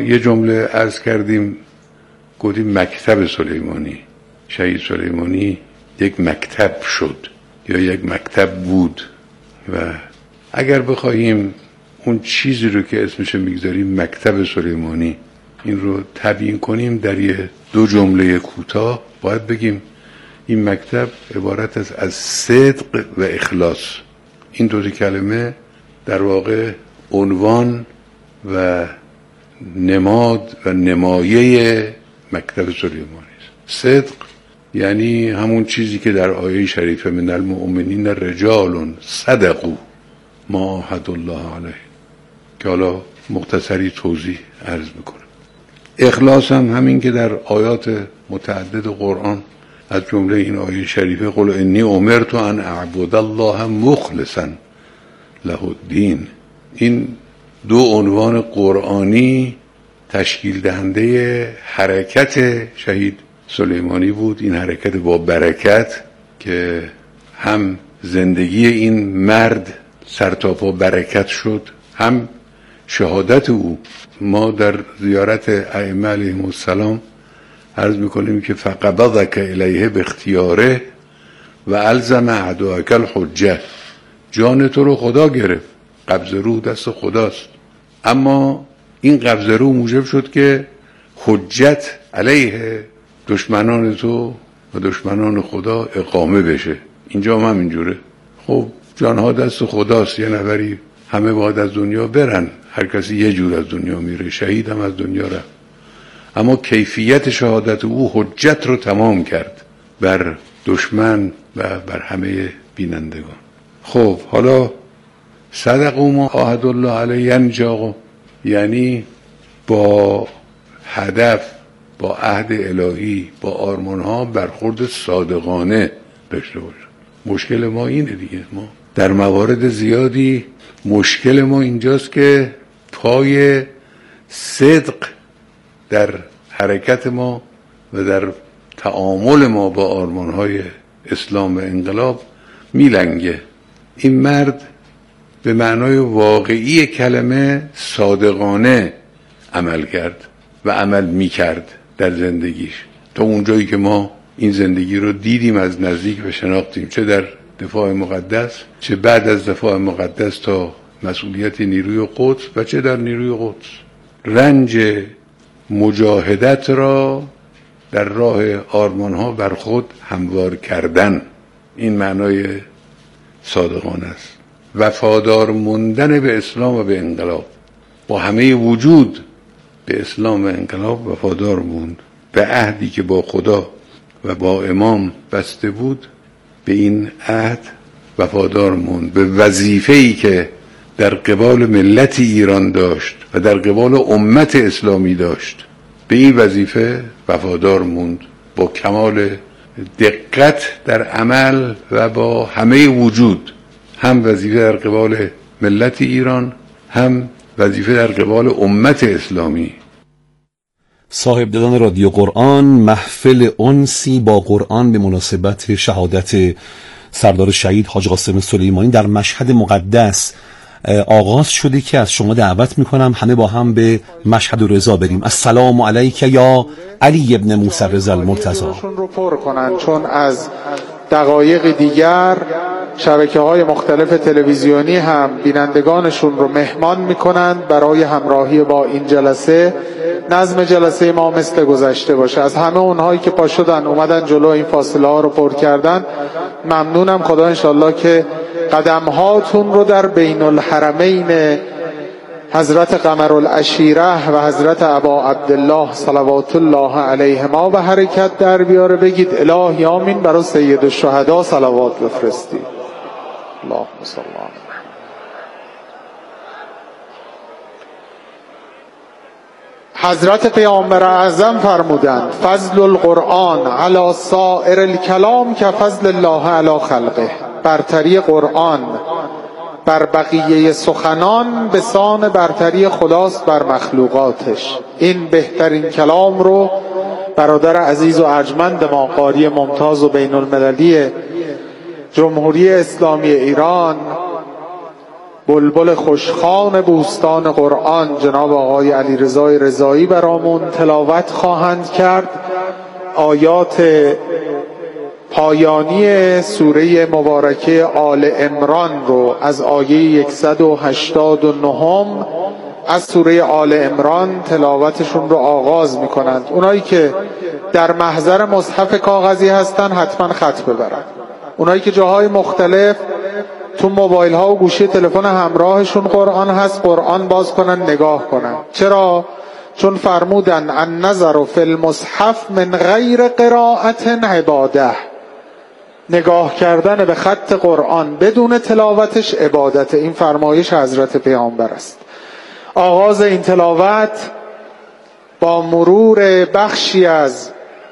ما یه جمله عرض کردیم، گفتیم مکتب سلیمانی. شهید سلیمانی یک مکتب شد یا یک مکتب بود و اگر بخواهیم اون چیزی رو که اسمش میگذاریم مکتب سلیمانی این رو تبیین کنیم در یه دو جمله کوتاه، باید بگیم این مکتب عبارت است از صدق و اخلاص. این دو کلمه در واقع عنوان و نماد و نمایه مکتب سلیمانی است. صدق یعنی همون چیزی که در آیه شریفه من المؤمنین رجال صدقوا ما عاهدوا الله علیه که حالا مختصری توضیح عرض میکنم. اخلاص هم همین که در آیات متعدد قرآن از جمله این آیه شریفه قل انی امرت ان اعبد الله مخلصا له الدین، این دو عنوان قرآنی تشکیل دهنده حرکت شهید سلیمانی بود. این حرکت با برکت که هم زندگی این مرد سرتاپا برکت شد، هم شهادت او. ما در زیارت ائمه علیهم السلام عرض میکنیم که فقبضک الیه باختیاره و الزم اعداءک الحجه، جان تو رو خدا گرفت، قبض روح دست خداست، اما این قبض روح موجب شد که حجت علیه دشمنان تو و دشمنان خدا اقامه بشه. اینجا هم اینجوره. خب جانها دست خداست، یه نفری همه باید از دنیا برن، هر کسی یه جور از دنیا میره، شهید هم از دنیا رفت، اما کیفیت شهادت او حجت رو تمام کرد بر دشمن و بر همه بینندگان. خب حالا صدقوا ما عاهد الله علیه یعنی با هدف، با عهد الهی، با آرمانها برخورد صادقانه داشته باشه. مشکل ما اینه دیگه، ما در موارد زیادی مشکل ما اینجاست که پای صدق در حرکت ما و در تعامل ما با آرمانهای اسلام و انقلاب میلنگه. این مرد به معنای واقعی کلمه صادقانه عمل کرد و عمل میکرد در زندگیش تا اونجایی که ما این زندگی رو دیدیم از نزدیک و شناختیم، چه در دفاع مقدس، چه بعد از دفاع مقدس تا مسئولیت نیروی قدس و چه در نیروی قدس. رنج مجاهدت را در راه آرمانها بر خود هموار کردن، این معنای صادقانه است. وفادار موندن به اسلام و به انقلاب، با همه وجود به اسلام و انقلاب وفادار موند، به عهدی که با خدا و با امام بسته بود به این عهد وفادار موند، به وظیفه‌ای که در قبال ملت ایران داشت و در قبال امت اسلامی داشت به این وظیفه وفادار موند، با کمال دقت در عمل و با همه وجود، هم وظیفه در قبال ملت ایران، هم وظیفه در قبال امت اسلامی. صاحب دیدان رادیو قرآن، محفل انسی با قرآن به مناسبت شهادت سردار شهید حاج قاسم سلیمانی در مشهد مقدس آغاز شده که از شما دعوت میکنم همه با هم به مشهد رضا بریم. السلام علیک یا علی ابن موسی رضا المرتضی. رو پر کنن، چون از دقایق دیگر شبکه‌های مختلف تلویزیونی هم بینندگانشون رو مهمان میکنند برای همراهی با این جلسه. نظم جلسه ما مثل گذشته باشه. از همه اونهایی که پا شدن اومدن جلو این فاصله ها رو پر کردن ممنونم. خدا انشالله که قدم هاتون رو در بین الحرمین حضرت قمرالعشیره و حضرت ابا عبدالله صلوات الله علیهما به حرکت در بیاره. بگید الهی آمین. برای سید الشهدا صلوات بفرستی. اللهم صل علی حضرت پیامبر اعظم فرمودند فضل القرآن علی سائر الکلام که فضل الله علی خلقه. برتری قرآن بر بقیه سخنان به سان برتری خداست بر مخلوقاتش. این بهترین کلام رو برادر عزیز و ارجمند ما قاری ممتاز و بین المللی جمهوری اسلامی ایران بلبل خوشخوان بوستان قرآن جناب آقای علیرضا رضایی برامون تلاوت خواهند کرد. آیات پایانی سوره مبارکه آل عمران رو از آیه 189 از سوره آل عمران تلاوتشون رو آغاز میکنند. اونایی که در محضر مصحف کاغذی هستن حتما خط ببرن. اونایی که جاهای مختلف تو موبایل ها و گوشی تلفن همراهشون قرآن هست، قرآن باز کنن نگاه کنن. چرا؟ چون فرمودن النظر فی المصحف من غیر قرائت عباده. نگاه کردن به خط قرآن بدون تلاوتش عبادت. این فرمایش حضرت پیامبر است. آغاز این تلاوت با مرور بخشی از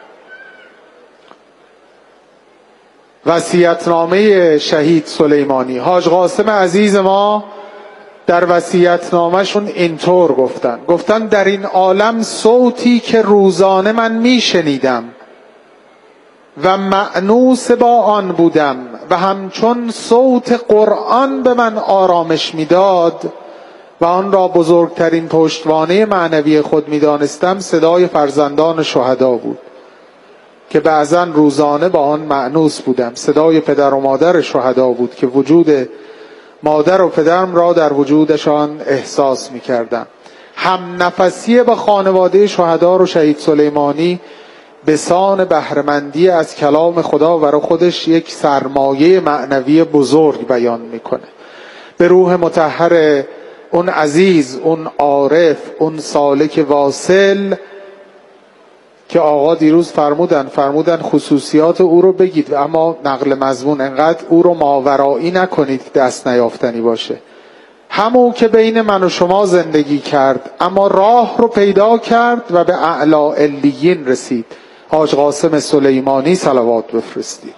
وصیت‌نامه شهید سلیمانی. حاج قاسم عزیز ما در وصیت‌نامه‌شون اینطور گفتن در این عالم صوتی که روزانه من میشنیدم و مأنوس با آن بودم و همچون صوت قرآن به من آرامش میداد و آن را بزرگترین پشتوانه معنوی خود میدانستم، صدای فرزندان شهدا بود که بعضا روزانه با آن مأنوس بودم. صدای پدر و مادر شهدا بود که وجود مادر و پدرم را در وجودشان احساس میکردم. هم نفسی با خانواده شهدا رو شهید سلیمانی به سان بهره‌مندی از کلام خدا برای خودش یک سرمایه معنوی بزرگ بیان میکنه. به روح مطهر اون عزیز، اون عارف، اون سالک واصل که آقا دیروز فرمودن خصوصیات او رو بگید، اما نقل مضمون انقدر او رو ماورایی نکنید که دست نیافتنی باشه. همون که بین من و شما زندگی کرد اما راه رو پیدا کرد و به اعلی علیین رسید. حاج قاسم سلیمانی صلوات بفرستید.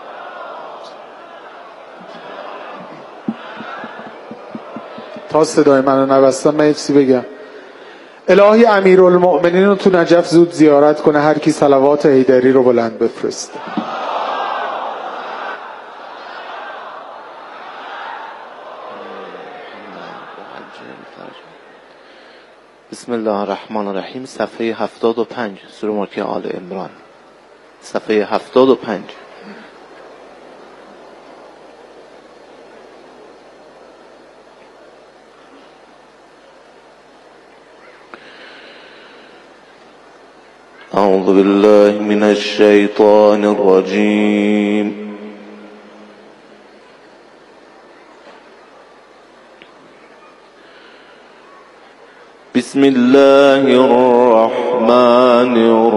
تا صدای منو نبستم من چیزی بگم. الهی امیرالمؤمنین رو تو نجف زود زیارت کنه. هر کی صلوات حیدری رو بلند بفرسته. بسم الله الرحمن الرحیم. صفحه 75 سوره مبارکه آل عمران. صفحه 75. اعوذ بالله من الشیطان الرجیم. بسم الله الرحمن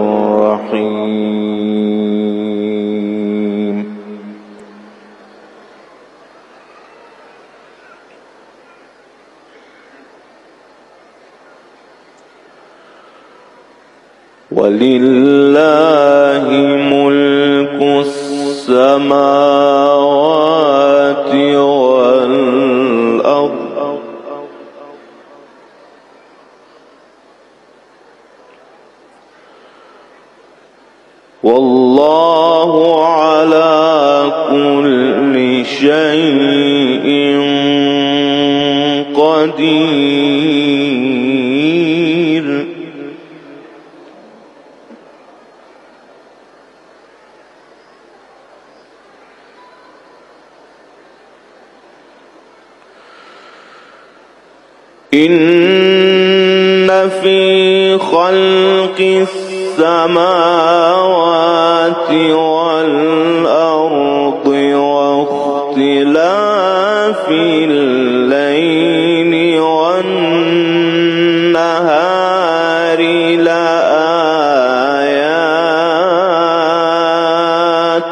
الرحیم. ولله ملك السماوات والأرض والله على كل شيء قدير. إن في خلق السماوات والأرض واختلاف الليل والنهار لآيات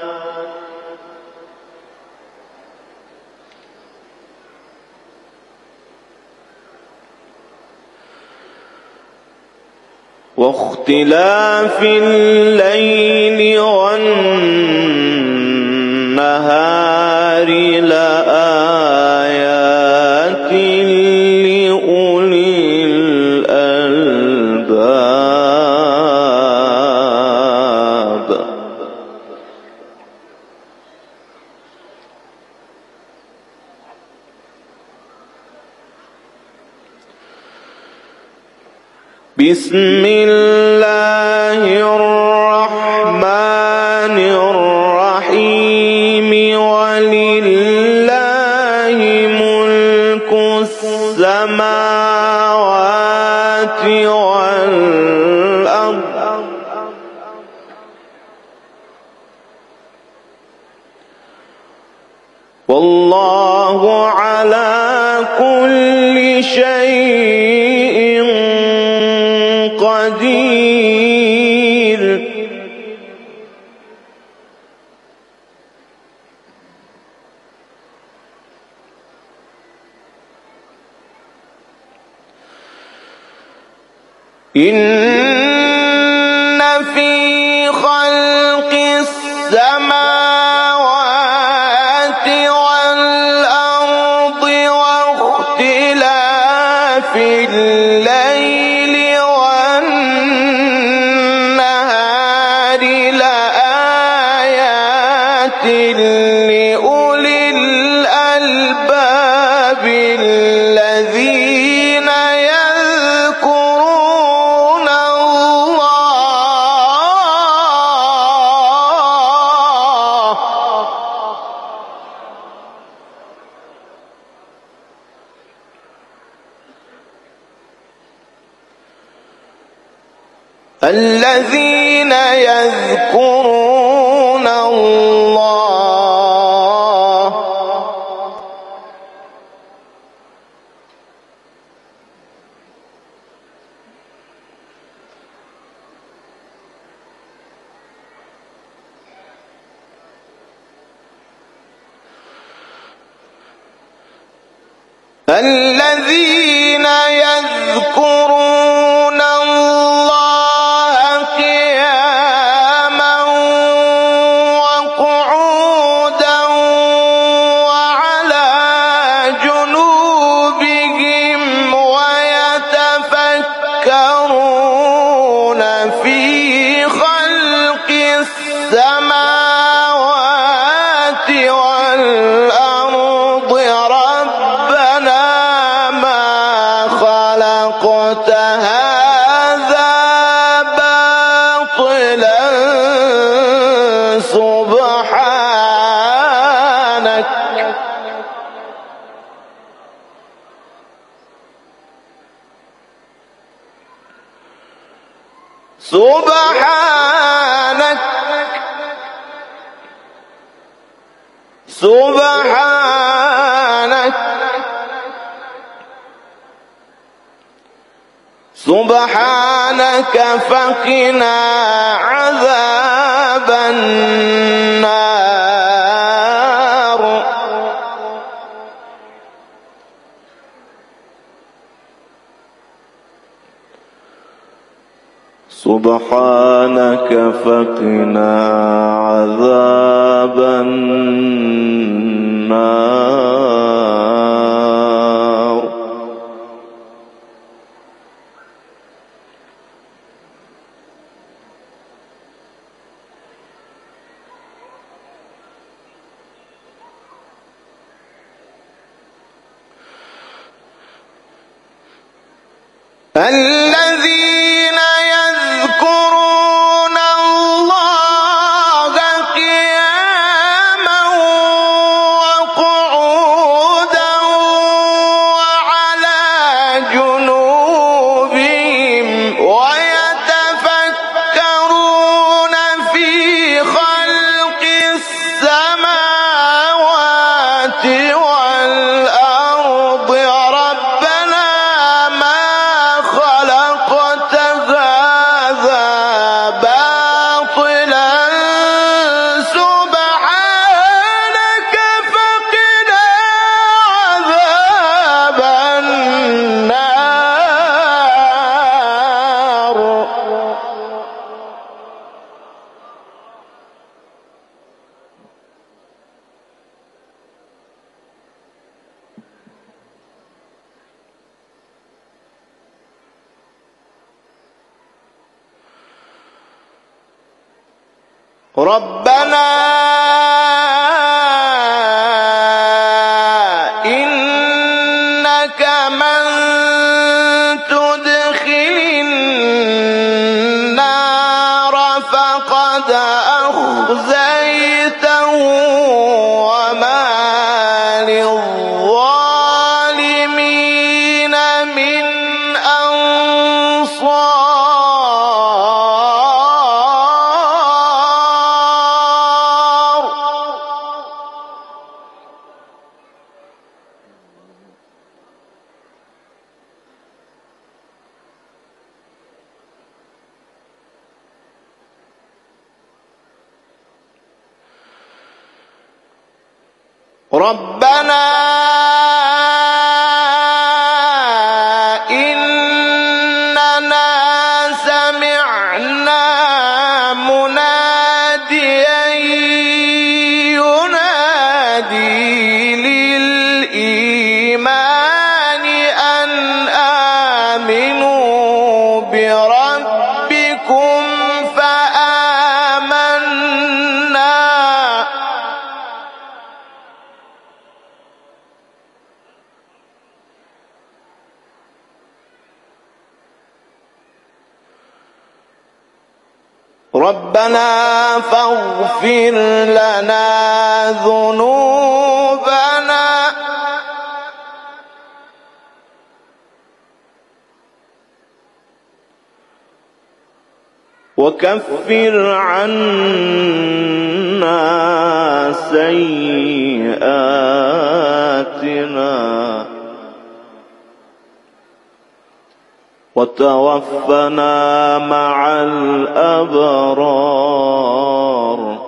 واختلاف الليل والنهار لآيات لأولي الألباب. بسم الله الرحمن الرحيم ولله ملك السماوات والأرض والله على كل شيء قدير إن في خلق السماوات والأرض واختلاف الليل والنهار لآيات لأولي الألباب الذين يذكرون الله الذين يذكرون الله قياما وقعودا وعلى جنوبهم ويتفكرون في خلق السماوات والأرض ربنا ما خلقت هذا باطلا سبحانك سبحانك فقنا عذاب النار سبحانك فقنا عذاب النار الذين يذكرون الله قياما وقعودا وعلى جنوبهم ويتفكرون في خلق السماوات والأرض ربنا ما خلقت هذا باطلا سبحانك فقنا عذاب النار ربنا إنك من تدخل أخزيته وما للظالمين من أنصار. ربنا إننا سمعنا مناديا ينادي للإيمان أن آمنوا بربكم فآمنا. ربنا فاغفر لنا ذنوبنا وكفر عنا سيئاتنا وتوفنا مع الأبرار.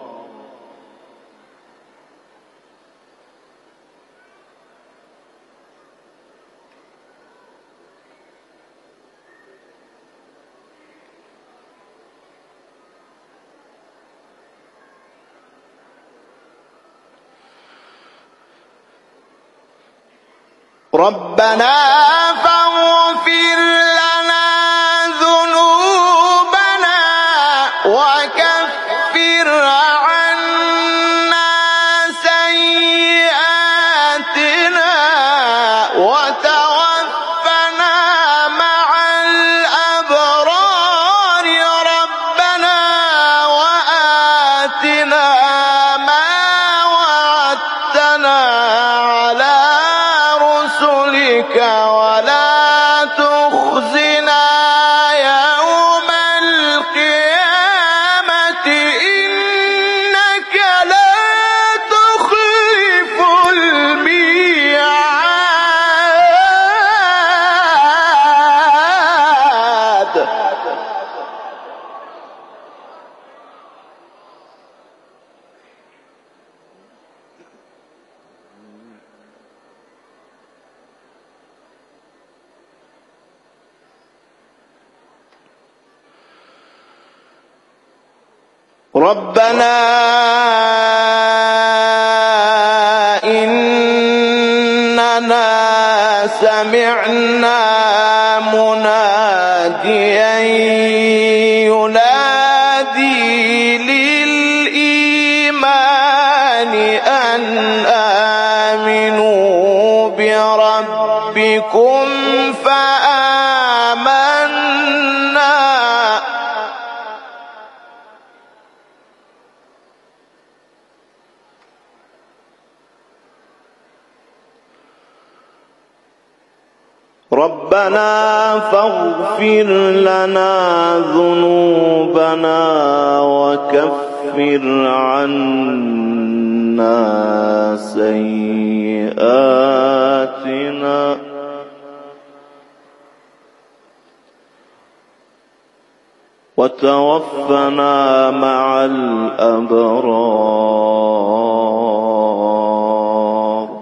ربنا فاغفر لنا ذنوبنا وكفر عنا سيئاتنا وتوفنا مع الأبرار. ربنا وآتنا ما وعدتنا على رسلك ولا تخزنا يوم القيامة إنك لا تخلف الميعاد. ربنا إننا سمعنا مناديا ينادي للإيمان أن آمنوا بربكم فآمنا. ربنا فاغفر لنا ذنوبنا وكفر عنا سيئاتنا وتوفنا مع الأبرار.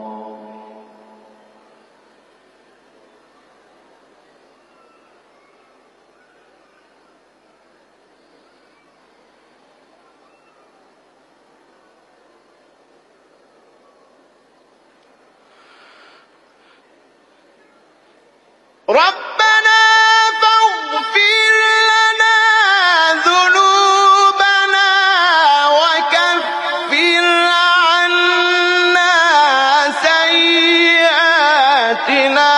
ربنا فاغفر لنا ذنوبنا وكفر عنا سيئاتنا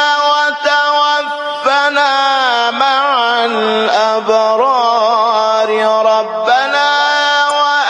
وتوفنا مع الأبرار. ربنا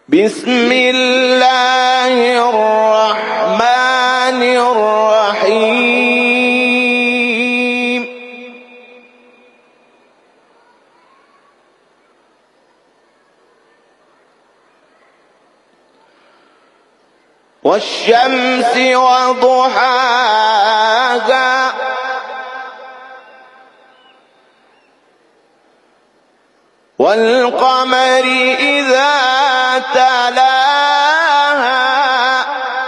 بسم الله الرحمن الرحيم والشمس وضحاها والقمر إذا تلاها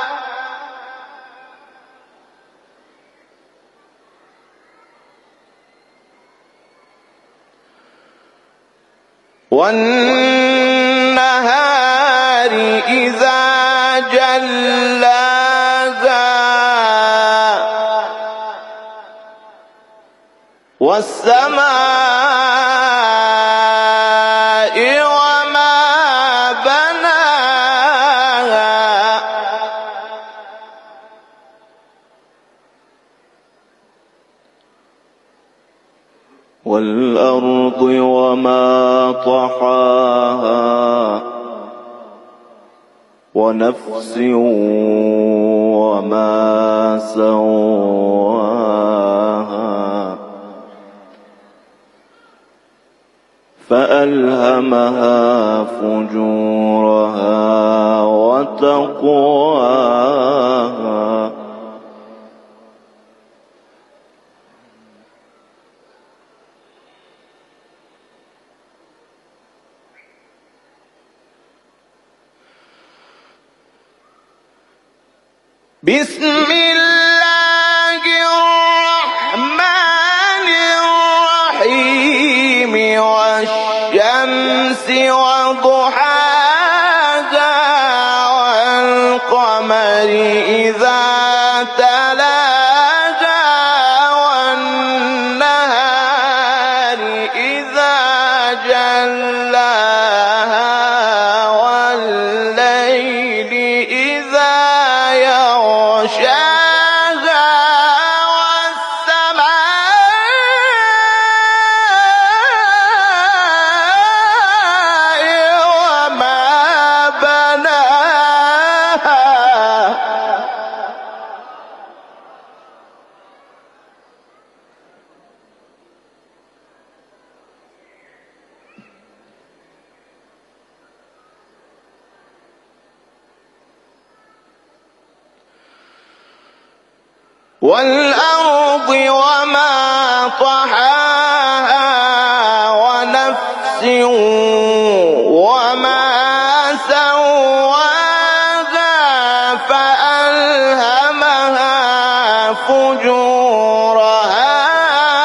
والنهار إذا جلاها والسماء وما بناها والأرض وما طحاها ونفس وما سواها فألهمها فجورها وتقواها بسم الله الرحمن الرحيم والشمس وضحاها والقمر إذا تلاها والنهار إذا جلاها والليل إذا يغشاها والسماء وما بناها والأرض وما طحاها ونفس وما سواها فألهمها فجورها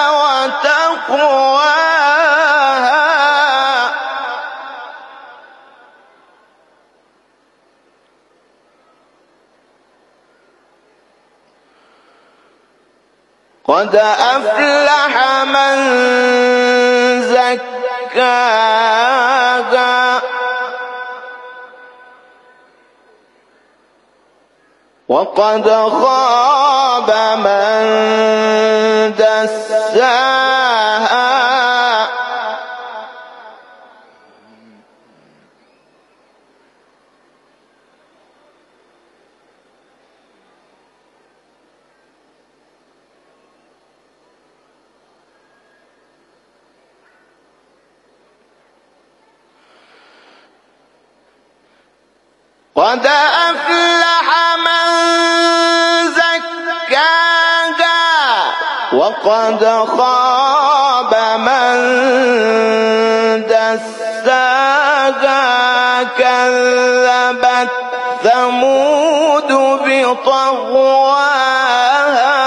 وتقواها قد أفلح من زكاها وقد خاب من دساها قد أفلح من زكاها وقد خاب من دساها كذبت ثمود بطغواها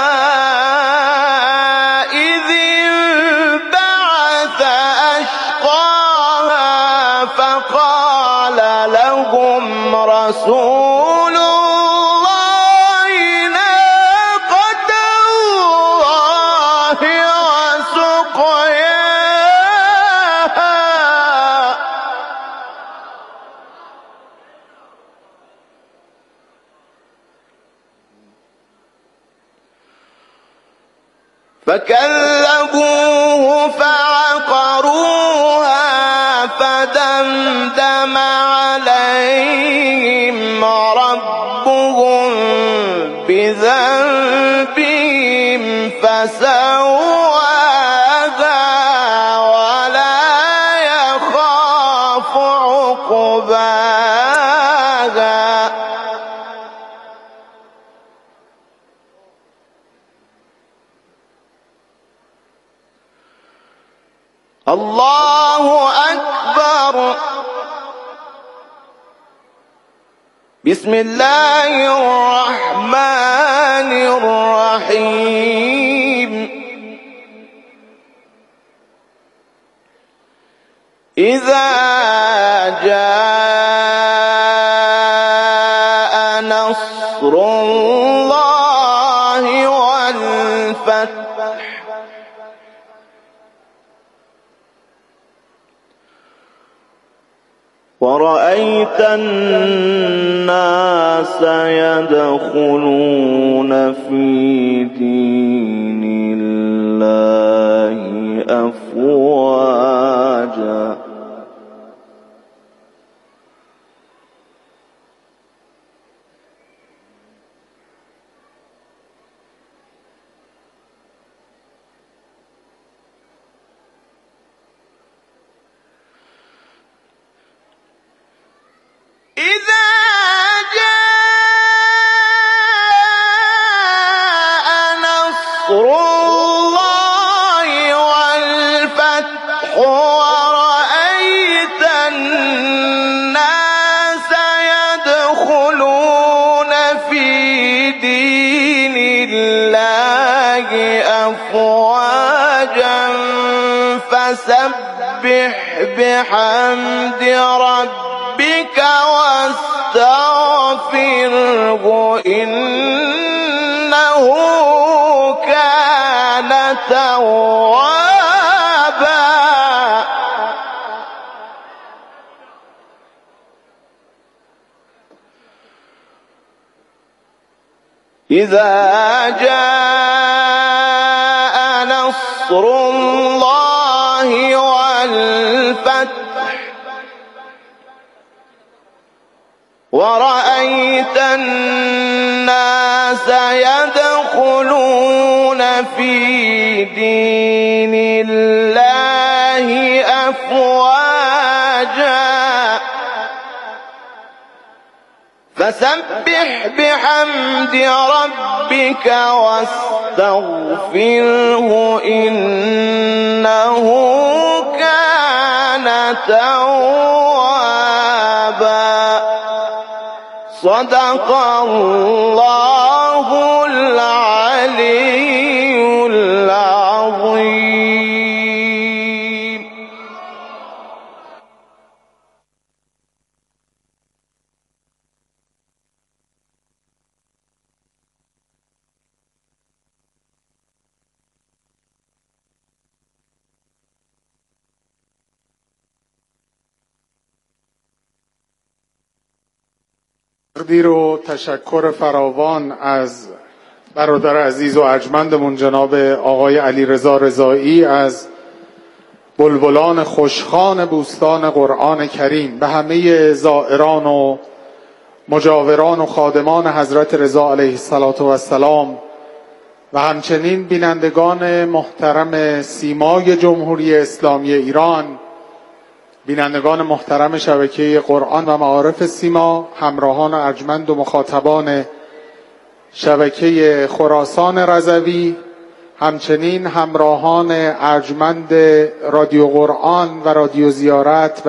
إذ انبعث أشقاها فقال لهم رسول الله ناقة الله وسقياها فكذبوه فعقروها فدمدم عليهم ربهم بذنبهم فسواها ولا يخاف عقباها. الله أكبر. بسم الله الرحمن الرحيم. إذا جاء نصر الله والفتح ورأيت الناس يدخلون في دين الله أفواجا فسبح بحمد ربك واستغفره إنه كان توابا. إذا جاء نصر الله والفتح ورأيت الناس يدخلون في دين الله أفواجا فسبح بحمد ربك واستغفره إنه كان توابا. صدق الله العلي العظيم. تقدیر و تشکر فراوان از برادر عزیز و ارجمندمون جناب آقای علیرضا رضایی از بلبلان خوشخوان بوستان قرآن کریم، به همه زائران و مجاوران و خادمان حضرت رضا علیه السلام و همچنین بینندگان محترم سیمای جمهوری اسلامی ایران، بینندگان محترم شبکه قرآن و معارف سیما، همراهان ارجمند و مخاطبان شبکه خراسان رضوی، همچنین همراهان ارجمند رادیو قرآن و رادیو زیارت و